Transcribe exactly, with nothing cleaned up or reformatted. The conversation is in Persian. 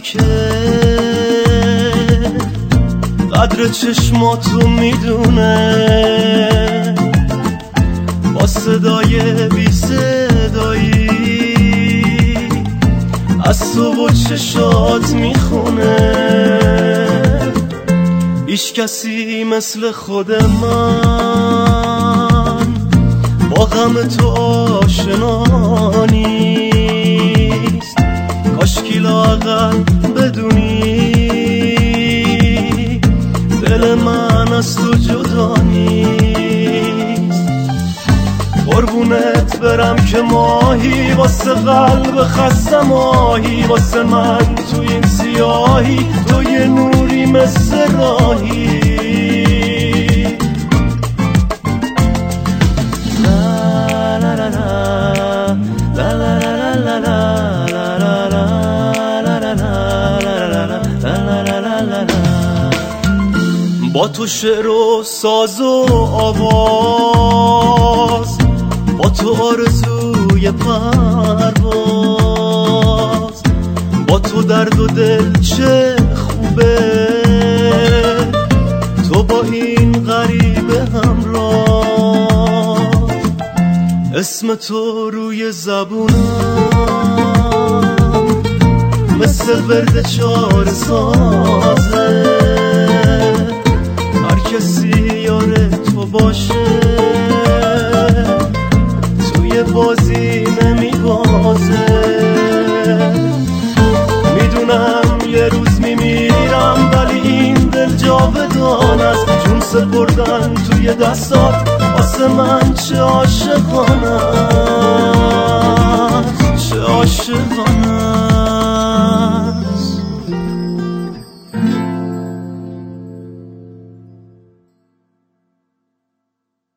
که قدر چشماتو میدونه، با صدای بی صدایی از تو و چشات میخونه. هیچ کسی مثل خود من با غم تو آشنا نیست. کاشکی لااقل بدونی دل من از تو جدا نیست. قربونت برم که ماهی واسه قلب خسته ماهی، واسه من تو این سیاهی تو یه نوری مثل راهی. با تو شعر و ساز و آواز، با تو آرزوی پرواز، با تو درد و دل چه خوبه، تو با این غریبه همراه. اسم تو روی زبونم مثل ورد چار سازه، هر کسی یار تو باشه توی بازی نمی بازه. میدونم یه روز میمیرم ولی این دل جاودان است، جون سپردن توی دستات واسه من چه عاشقانه، چه عاشقانه.